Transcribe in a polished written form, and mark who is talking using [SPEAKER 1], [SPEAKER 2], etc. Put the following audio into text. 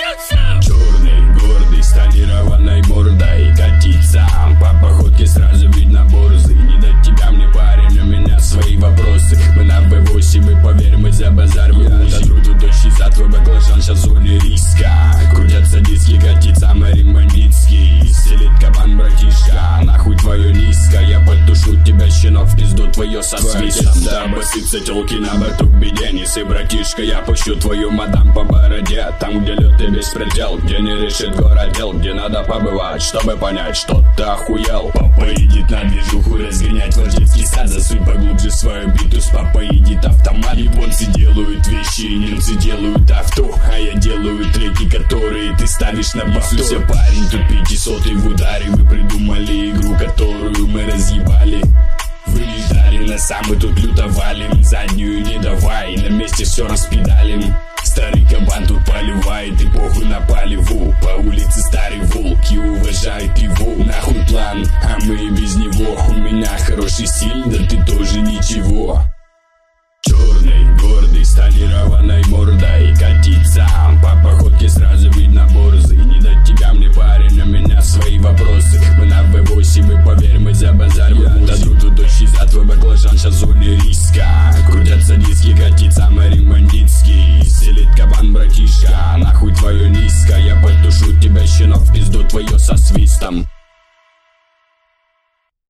[SPEAKER 1] Черный, гордый, с тонированной мордой катится по походке сразу видно борзый. Не до тебя мне, парень, у меня свои вопросы. Мы на V8 и поверь, мы за базар в Дотру тут за твой баклажан, сейчас в зоне риска. Крутятся диски, катится Марин бандитский. Селит кабан, братишка, нахуй твое низко. Я подтушу тебя, щенок, в пизду твое со свистом. Да, басится телки на батук, беде несы, братишка. Я пущу твою мадам по бороде. Там, где лед и беспредел, где не решит город дел, где надо побывать, чтобы понять, что ты охуел. Папа едет на движуху разгонять ваш детский сад. Засунь поглубже свою биту, с папой едет автомат. Японцы делают вещи, немцы делают авто, а я делаю треки, которые ты ставишь на повтор. Несуся, парень, тут 500 в ударе. Вы придумали игру, которую мы разъебали. Вы летали на самый, тут люто валим. Заднюю не давай, на месте все распедалим. Старый кабан тут поливает, и похуй на поливу. По улице старый волк и уважает его. Нахуй план, а мы и без него. У меня хороший стиль, да ты тоже ничего. Черный, гордый, с тонированной мордой катится по походке сразу видно борзый. Не до тебя мне, парень, у меня свои вопросы. Мы на V8 и поверь, мы за базар в Дотру тут за твой баклажан, сейчас в зоне риска. Крутятся диски, катится Марин бандитский. Селит кабан, братишка, нахуй твое низко. Я подтушу тебя, щенок, в пизду твое со свистом.